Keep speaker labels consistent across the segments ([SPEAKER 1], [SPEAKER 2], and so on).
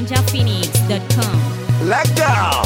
[SPEAKER 1] NinjaPhoenix.com.
[SPEAKER 2] Let go.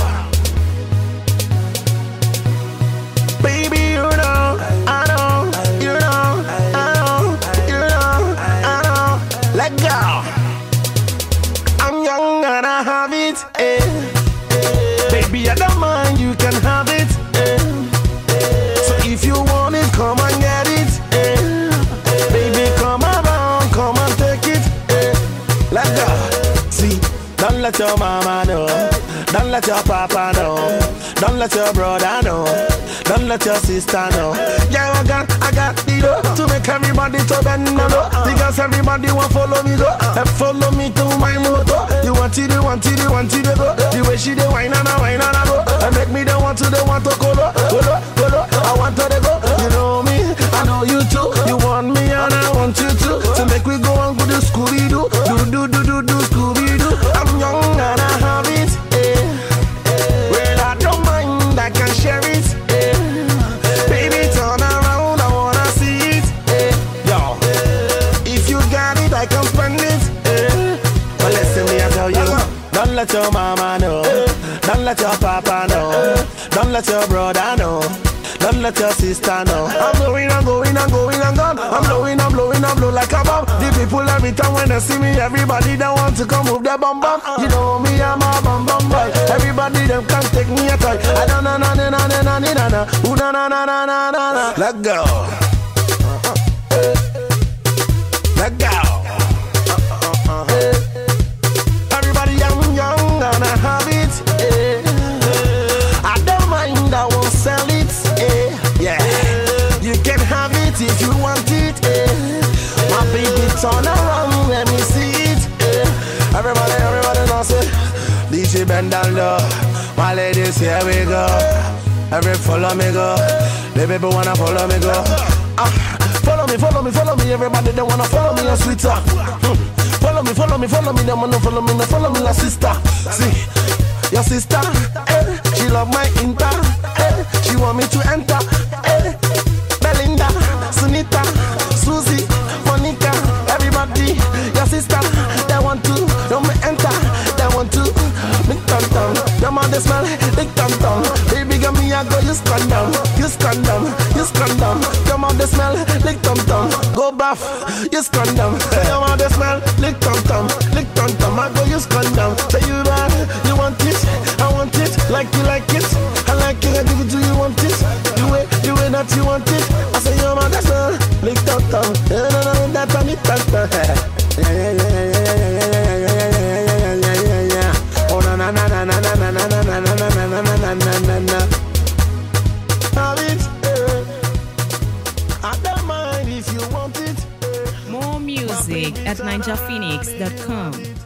[SPEAKER 2] Baby, you know, I know, you know, I know, you know, I know. Let go. I'm young and I have it, eh. Baby, I don't mind, you can have it, eh. So if you want it, come and get it, eh. Baby, come around, come and take it, eh. Let go. See, don't let your mama know. Don't let your papa know. Don't let your brother know. Don't let your sister know. Yeah, I got the dough to make everybody to bend the low. Because everybody want follow me go. And follow me to my motor. You want it, you want it, you want it to go. The way she dey whine and I go. And make me the want to colo. I want to go. You know me, I know you too. You want me and I want you too. So make we go and go to Scooby-Doo. Do Scooby-Doo. I'm young and I have it. Well, I don't mind, I can share it. Baby, turn around, I wanna see it. Yo, if you got it, I can spend it. But listen me, I tell you, don't let your mama know. Don't let your papa know. Don't let your brother know. Don't let your sister know. I'm going on. I'm blowing like a bomb. The people every time when they see me, everybody they want to come move their bum. You know me, I'm a bum boy. Everybody them can't take me a toy. I don't know, ooh, na. Let go. Let go. Everybody, I'm young and I have it. I don't mind, I won't sell it. Yeah, you can have it if you want it. My baby, turn around, let me see it. Everybody knows it. DJ bend down low. My ladies, here we go. Every follow me go. The people wanna follow me go. Follow me. Everybody they wanna follow me, a sweeter. Follow me. They wanna follow me, la sister. See, your sister, she love my inter. She want me to enter. Belinda, Sunita, Susie, Monica, everybody, your sister, they want to, me enter, they want to, big tom-tom, your mother smell, big tom-tom, baby girl me I go, you stand down, your mother smell, big tom-tom, go bath, you stand down, your mother smell, big tom-tom, I go, you stand down, say you bad, you want it, I want it, like you like it, I like it, I give it to you, want it, the way that you want it, I say your mother smell, big tom-tom, that on it, oh na. Have it, I don't mind if you want it.
[SPEAKER 1] More music at NinjaPhoenix.com.